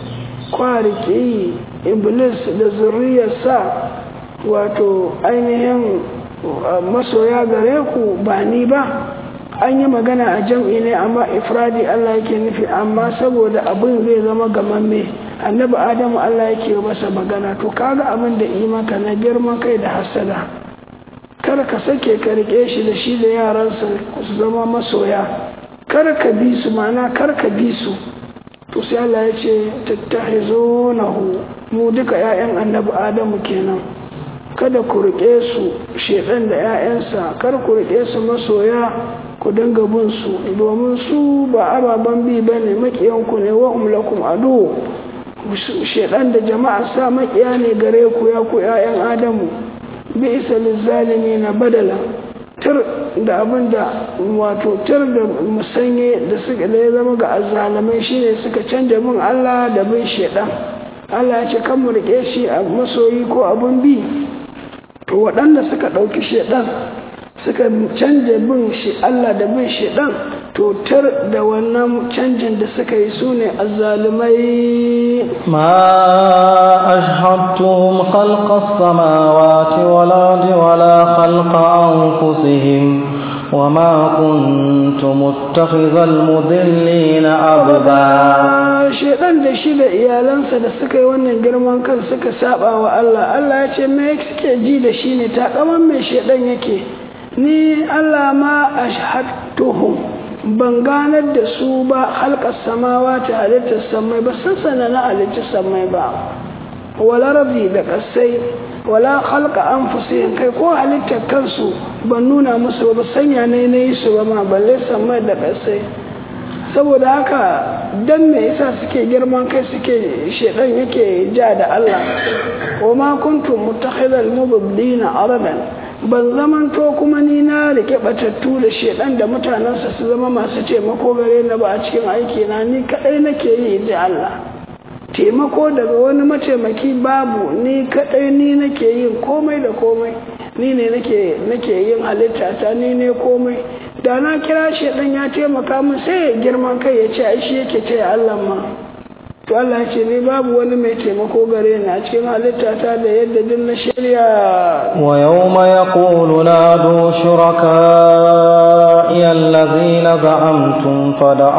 kwariki iblis da zuriyarsa wato ainihin masoya gare ku ba ni ba. An yi magana a jam'i ne amma ifradi Allah yake nufi, amma saboda abin zai zama gamamme annabi Adamu Allah yake masa magana. To kaga abin da yi maka na girman kai da hasada, kar ka sake ka rike shi da shi da yaransa su zama masoya, kar ka bi su, mana kar ka bi su. To sai Allah ya ce tattahizunahu, mu duka 'ya'yan annabi Adamu kenan, kada ku rike su shedan da 'ya'yansa, kar ku rike su masoya ku dinga bin su, domin su ba ababen bi bane, makiyanku ne, wa hum lakum adu. Shedan da jama'a sa makiya ne gare ku ya ku 'ya'yan Adamu. Bi isa lizzalimina badala, tir da abinda wato tir da musanye da suka da ya zama ga azzalamai shine suka canja bin Allah da bin shedan. Allah ya ce kan mu rike shi a masoyi ko abun bi. To waɗanda suka ɗauki shedan suka canja bin shi Allah da bin shedan, to tar da wannan canjin da suka yi su ne azzalumai. ma ashhadtuhum khalqa as-samawati wal ardi wala khalqa anfusihim wama kuntu muttakhidhal mudillina abda. Shedan da shi da iyalansa da suka yi wannan girman kan suka saba wa Allah. Allah ya ce me suke ji da shi ne, takaman mai shedan yake. Ni Allah ma ashhadtuhum, ban ganar da su ba halqas samawati, halittar samai ba, sassana na halittar samai ba, wala rabbi da kasai, wala khalqa anfusihim, kai ko halittar kansu ban nuna musu ba, sanya ne na yi su ba ma, balle samai da kasai. Saboda haka dan me yasa suke girman kai, suke shedan yake ja da Allah. wa ma kuntum muttakhidhal mudillina araban, ban zamanto kuma ni na rike batattu da shedan da mutanensa su zama masu taimako gare na ba a cikin aiki na, ni kadai nake yi da Allah. Taimako daga wani mataimaki babu, ni kadai ni nake yin komai da komai, ni ne nake yin halitta ta, ni ne komai. Da na kira shedan ya taimaka min sai ya girman kai ya ce ai shi yake taya Allah ma. To Allah ya ce ni babu wani mai taimako gare ni a cikin halitta ta da yadda din na shirya. Wa yawma yaqulu nadu shuraka'i alladhina za'amtum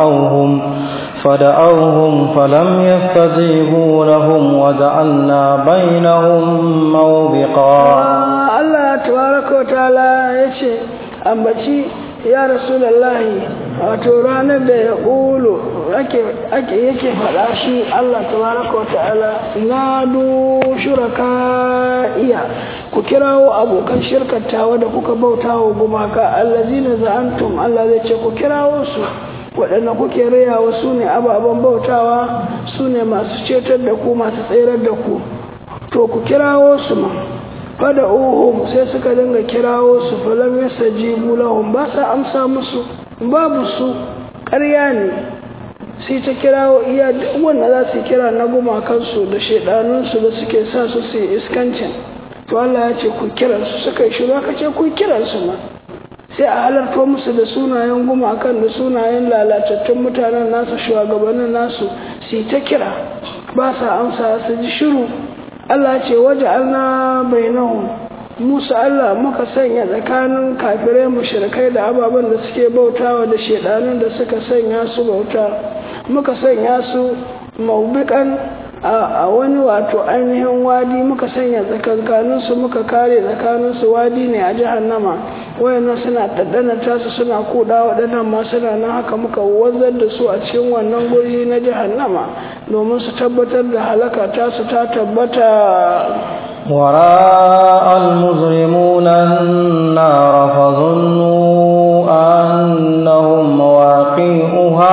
fada'awhum falam yastajibu lahum wa ja'alna bainahum mawbiqa. Allah tabaraka wa ta'ala yace ambaci ya rasulullahi, wato ranar da ya ƙulu yake faɗa shi Allah tabaraka wa ta'ala, nadu shuraka iya, ku kirawo abokan shirkatawa da kuka bautawa gumaka, allazina za'antum, Allah zai ce ku kirawo su, waɗanda kuke rayawa su ne ababen bautawa, su ne masu cetar da ku, masu tsayar da ku, to ku kirawo su ma. Fada'uhum, sai suka dinga kirawo su, falam yastajibu lahum, ba sa amsa musu, babu su, ƙarya ne. Sai ta kirawo iya wanda za su kira na gumakansu da shedanunsu da suke sa su su yi iskancin. To Allah ya ce ku kira su, suka yi shiru, aka ce ku kira su ma. Sai a halarto musu da sunayen gumakan da sunayen lalatattun mutanen nasu, shugabannin nasu, sai ta kira, ba sa amsa, su ji shiru. Allah ce waje Allah bainahum, Musa Allah muka sanya tsakanin kafirai mushrikai da ababen da suke bautawa da shedanun da suka sanya su bauta, muka sanya su mawbiqan a wani wato ainihin wadi, muka sanya tsakankanin su, muka kare tsakanin su, wadi ne a jahannama. Wayannan suna daddana tasu suna kuda, waɗannan ma suna nan, haka muka wanzar da su a cikin wannan guri na jahannama domin su tabbatar da halaka tasu ta tabbata. ورأى المجرمون النار فظنوا أنهم مواقعها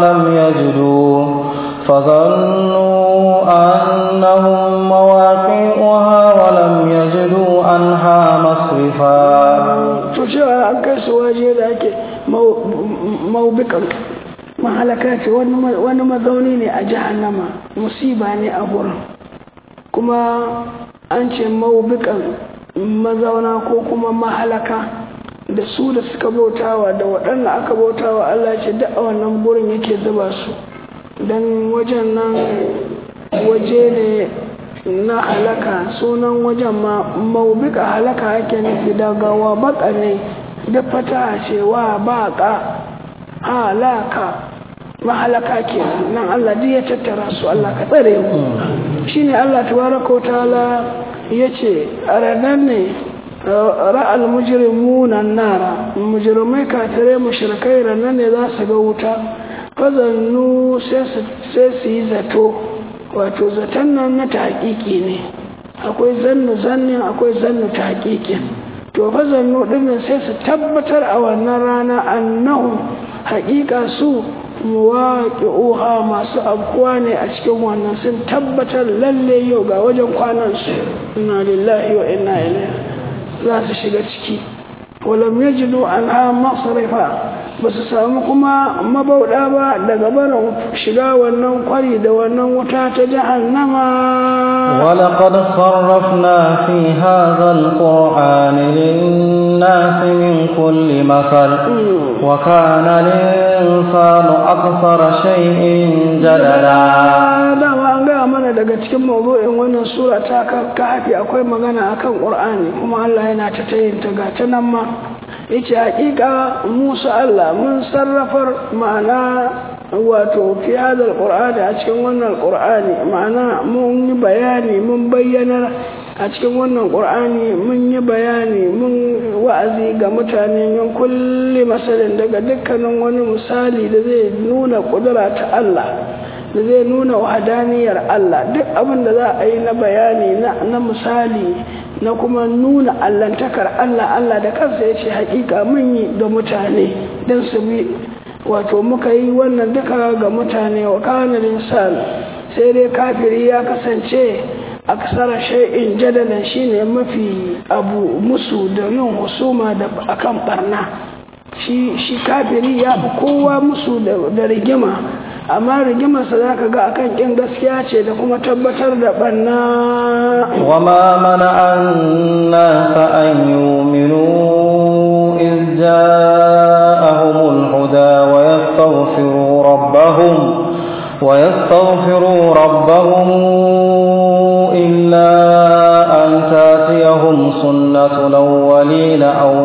ولم يجدوا عنها مصرفا. تشاء أنكس واجه ذاك موبقا mahalaka ce wani mazauni ne a jahannama, musiba ne a wurin, kuma an ce mawubikan mazauna ko kuma mahalaka da su da suka bautawa da waɗanda aka bautawa Allah ce duk a wannan gurin yake zuba su, don wajen nan waje ne na halaka, sunan wajen ma maubika halaka ake nufi, daga wa baka ne da fata cewa baka halaka mahalaka ke nan. Allah duk ya tattara su, Allah ka tsare mu. Shine Allah tabaraka wa ta'ala yace a ranar ne ra'al mujrimuna nara, mujrimai kafirai mushrikai ranar ne za su ga wuta. Fazannu sai su yi zato, wato zaton nan na tahqiqi ne, akwai zannin akwai zannu tahqiqi. To fazannu din sai su tabbatar a wannan rana annahu haqiqa su muwaqi'uha masu abkuwa ne a cikin wannan, sun tabbatar lalle yau ga wajen kwanan su, inna lillahi wa inna ilaihi, za su shiga ciki. walam yajidu anha masrifa, ba su samu kuma mabauda ba daga barin shiga wannan kwari da wannan wuta ta jahannama. ولقد صرفنا في هذا القرآن للناس من كل مثل وكان الإنسان أكثر شيء جدلا. mana daga cikin mawdu'in wannan sura ta Kahfi akwai magana akan Qur'ani, kuma Allah yana ta tayin ta ga ta nan ma yace hakika Musa Allah mun sarrafar ma'ana wato fi hadal Qur'ani, a cikin wannan Qur'ani ma'ana mun yi bayani mun bayyana a cikin wannan Qur'ani mun yi bayani mun wa'azi ga mutane min kulli masalin daga dukkanin wani misali da zai nuna kudura ta Allah, da zai nuna wahadaniyar Allah. Duk abin da za a yi na bayani na misali na kuma nuna allantakar Allah, Allah da kansa ya ce hakika mun yi ga mutane don su bi, wato muka yi wannan duka ga mutane. wa kana insan, sai dai kafiri ya kasance aksara shay'in jadalan, shine mafi abu musu da yin husuma da akan barna. shi kafiri ya fi kowa musu da rigima, amma rigimarsa za ka ga akan kin gaskiya ce da kuma tabbatar da banna. wa ma mana'an nasa an yu'minu iz ja'ahumul huda wa yastaghfiru rabbahum illa an ta'tiyahum sunnatul awwalin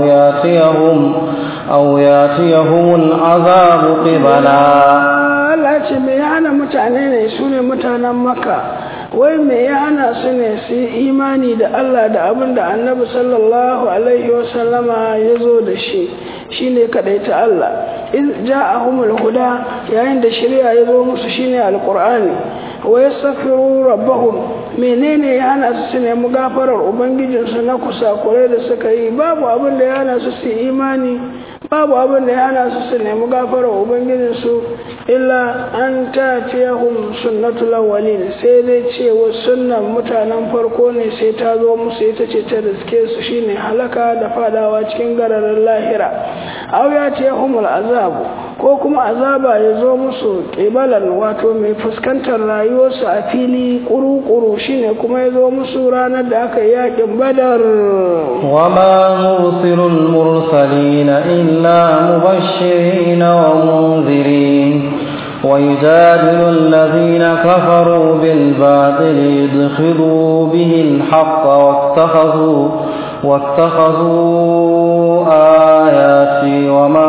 aw yatiyahum al'azabu qibala. ce me ya hana mutane ne, su ne mutanen Makka, wai me ya hana su ne su yi imani da Allah da abin da Annabi sallallahu alaihi wasallama ya zo da shi, shine kadaita Allah. in ja'ahumul huda, yayin da shari'a ya zo musu shine alqur'ani. wa yastaghfiru rabbahum, menene ya hana su nemi gafarar ubangijinsu na kusakurai da suka yi? Babu abin da ya hana su su imani, babu abin da ya hana su nemi gafarar ubangijinsu illa an ta'tiyahum sunnatul awwalin, sai dai cewa sunnan mutanen farko ne sai ta zo musu, ita ce ta riske su, shine halaka da fadawa cikin gararin lahira. aw yatiyahumul azabu, ko kuma azaba ya zo musu ƙibalan, wato mai fuskantar rayuwarsu a fili ƙuru-ƙuru, shine kuma ya zo musu ranar da aka yi yaƙin Badar. wa ma nursilul mursalina illa mubashirin wa munzirin wa yujadilu alladhina kafaru bil batili yudkhilu bihi al-haqqa واتخذوا آياتي وما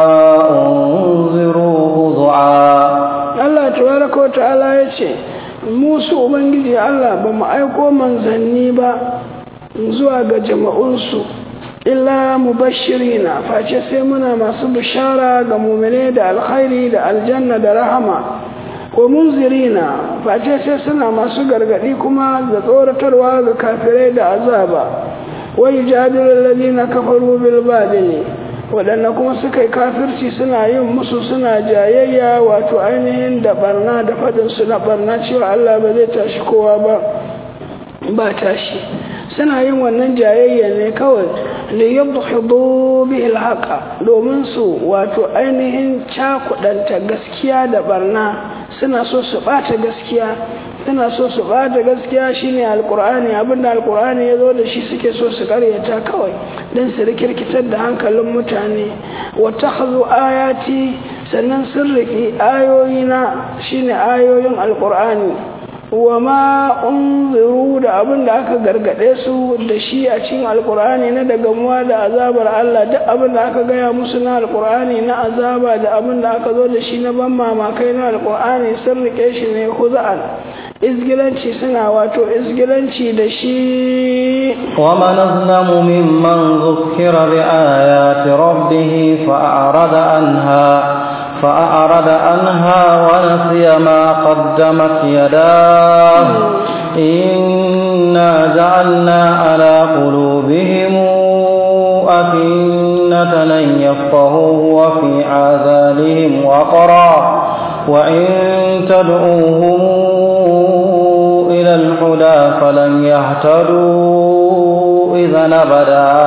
أنذروا هزعا. الله تبارك وتعالى يقول موسى ubangiji Allah ba mu aiko manzanni ba zuwa ga jama'unsu illa mubashirina, face sai muna masu bishara ga mu'mine da alkhairi da aljanna da rahama, ko munzirina, face sai suna masu gargadi kuma da tsoratarwa ga kafirai da azaba. wai jadilul ladina kafaru bil badili, wadannan kuma suka yi kafirci suna yin musu, suna jayayya wato ainihin da barna da fadin su na barna cewa Allah ba zai tashi kowa ba tashi. suna yin wannan jayayya ne kawai li yadhudu bihi al-haqa, domin su wato ainihin cakudanta gaskiya da barna, suna so su bata gaskiya, suna so su bata gaskiya shine alqur'ani, abinda alqur'ani yazo da shi suke so su karyata kawai dan su rikirkitar da hankalin mutane. wattakhadhu ayati, sannan sun riki ayoyina shine ayoyin alqur'ani, wa ma unziru da abin da aka gargade su da shi a cikin alkur'ani na daga muwa da azabar Allah duk abin da aka gaya musu na alkur'ani na azaba da abin da aka zo da shi na ban mamakai na alkur'ani sun rike shi ne huza'an izgilanci suna wato izgilanci da shi wa man azlamu mimman zukkira bi ayati rabbih فأعرض عنها ونسي ما قدمت يداه إنا جعلنا على قلوبهم أكنة أن يفقهوه وفي آذانهم وقرا وإن تدعوهم إلى الهدى فلن يهتدوا إذا أبدا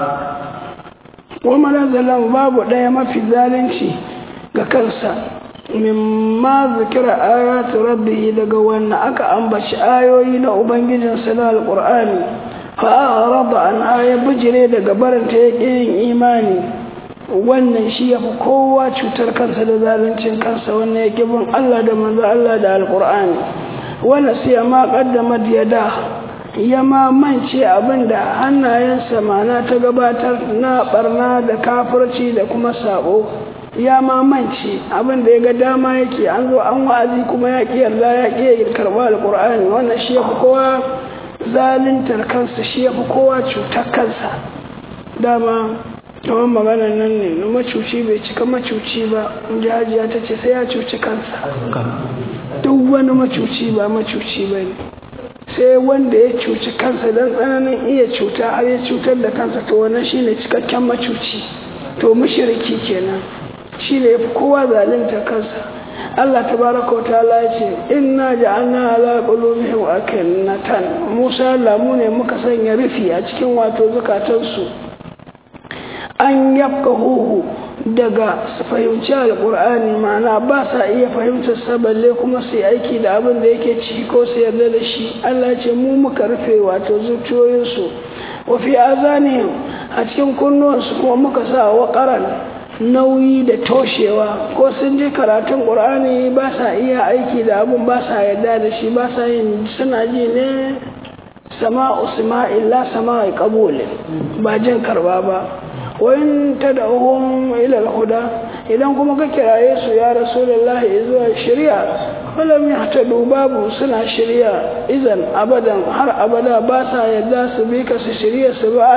ومن ظلم باب دائما في ذلك ga kansa mimma zikira ayatu rabbihi daga wannan aka ambaci ayoyi na ubangijinsa na alqur'ani fa arada an aya bijire daga baranta yake yin imani wannan shi yafi kowa cutar kansa da zaluncin kansa wannan yake bin Allah da manzo Allah da alqur'ani wannan sai ma qaddama yada ya ma mance abinda hannayensa mana ta gabatar na barna da kafirci da kuma sabo ya mamance abin da ya ga dama yake an zo an wa'azi kuma ya ƙi yarda ya ƙi karɓa alƙur'ani wannan shi ya fi kowa zalintar kansa shi ya fi kowa cutar kansa dama kamar maganar nan ne na macuci bai cika macuci ba jajiya ta ce sai ya cuci kansa duk wani macuci ba macuci ba ne sai wanda ya cuci kansa don tsananin iya cuta har ya cutar da kansa to wannan shi ne cikakken macuci to mushriki kenan shi ne ya fi kowa zalunta kansa Allah tabaraka wa ta'ala ya ce inna ja'alna ala qulubihim akinnatan Musa lamu ne muka sanya rufi a cikin wato zukatansu an yafqahuhu daga su fahimci alqur'ani ma'ana ba sa iya fahimtar sa balle kuma su yi aiki da abin da yake ciki ko su yarda da shi Allah ce mu muka rufe wato zuciyoyinsu wa fi azanihim a cikin kunnuwansu kuma muka sa waqaran nauyi da toshewa ko sun je karatun ƙur'ani ba sa iya aiki da abun ba sa yarda da shi ba sa yin suna ji ne sama'u sama'illa sama'i qabul ba jin karba ba wayin tad'uhum ila al-huda idan kuma ka kiraye su ya rasulullahi zuwa shari'a falam yahtadu babu suna shari'a idan abadan har abada ba sa yarda su bi ka su shari'a su ba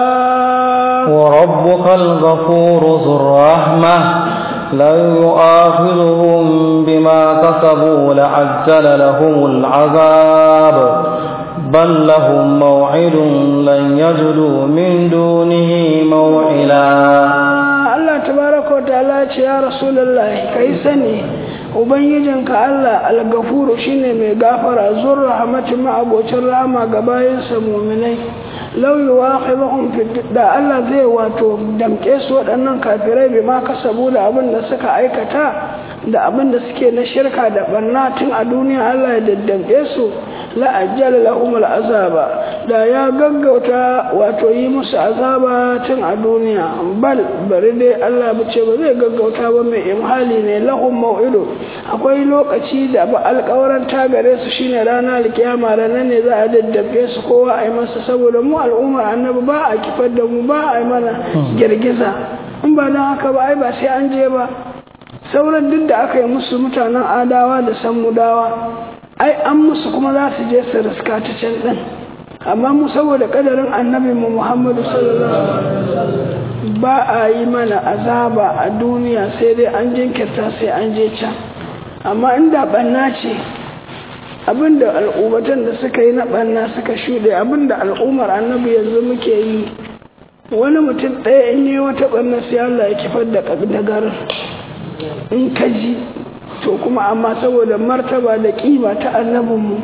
Allah wa rabbukal ghafuru dhur rahmah la yu'akhiruhum bima kasabu la'ajjala lahumul 'adhab بل لهم موعد لن يجدوا من دونه موعلا الله تبارك وتعالى يا رسول الله كي سني ubangijinka Allah al-gafuru shine mai gafara zur rahmatin ma abocin rahama ga bayansa mu'minai law yuwaqibuhum fi da Allah zai wato damke su waɗannan kafirai bai ma kasabu da abin da suka aikata da abin da suke na shirka da barna tun a duniya Allah ya daddamke su la ajjala lahum al-azaba da ya gaggauta wato yi musu azaba tun a duniya bal bari dai Allah bace ba zai gaggauta ba mai imhali ne lahum mau'idu akwai lokaci da ba alƙawaran ta gare su shine ranar kiyama ranar ne za a daddabe su kowa a yi masa saboda mu al'ummar annabi ba a kifar da mu ba a yi mana girgiza in ba dan haka ba ai ba sai an je ba sauran duk da aka yi musu mutanen adawa da samudawa ai an musu kuma za su je su riska ta can din amma mu saboda kadarin annabi mu Muhammadu sallallahu alaihi wasallam ba a yi mana azaba a duniya sai dai an jinkirta sai an je can amma inda banna ce abinda al'ummatan da suka yi na banna suka shuɗe abinda al'ummar annabi yanzu muke yi wani mutum ɗaya in yi wata banna sai Allah ya kifar da garin in ka ji to kuma amma saboda martaba da kima ta annabinmu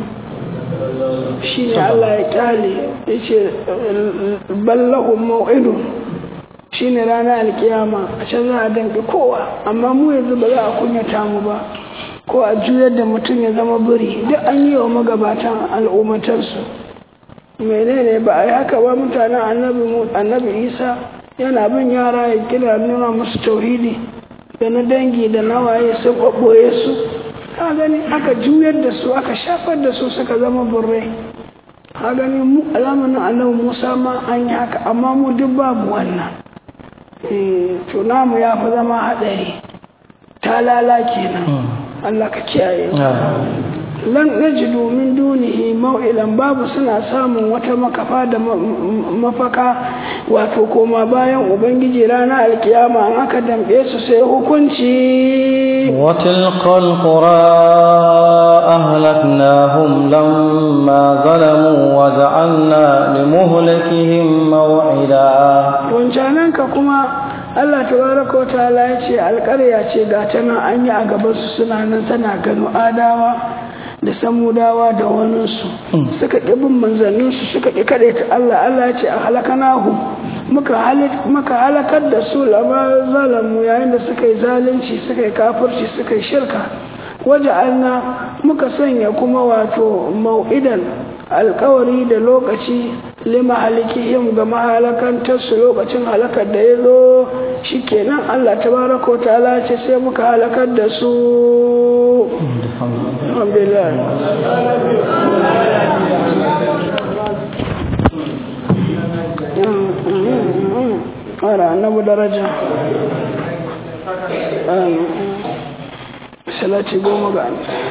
shi ne Allah ya kyale ya ce ballahun mau'idu shi ne ranar alkiyama a can za a danke kowa amma mu yanzu ba za a kunyata mu ba ko a juyar da mutum ya zama biri duk an yi wa magabatan al'ummatarsu menene ba a yi haka ba mutanen annabi isa yana bin yara ya kira nuna musu tauhidi da na dangi da nawaye sun ɓaɓɓoye su ka gani aka juyar da su aka shafar da su suka zama burrai. Ka gani mu alamanin annabi Musa ma an yi haka amma mu duk babu wannan. To namu ya fi zama haɗari ta lala kenan. Allah ka kiyaye. Lan najidu min dunihi mau'ilan babu suna samun wata makafa da mafaka wato koma bayan ubangiji ranar alkiyama an aka dambe su sai hukunci. wa tilqal qura ahlaknahum lamma zalamu wa ja'alna limuhlikihim maw'ida. Wancanan ka kuma Allah tabaraka wa ta'ala ya ce alƙarya ce ga ta nan an yi a gaban su suna nan tana gano adawa da samudawa da waninsu suka ƙi bin manzanninsu suka ƙi kaɗai ta Allah ya ce a halakanahu muka halakar da su lama zalamu yayin da suka yi zalunci suka yi kafirci suka yi shirka waje alna muka sanya kuma wato mau'idan alkawari da lokaci lima halikihim ga mahalakantarsu lokacin halakar da ya zo shi kenan Allah tabaraka wa ta'ala ce sai muka halakar da su. Alhamdulillah. Ara annabu daraja. Salati 10 ga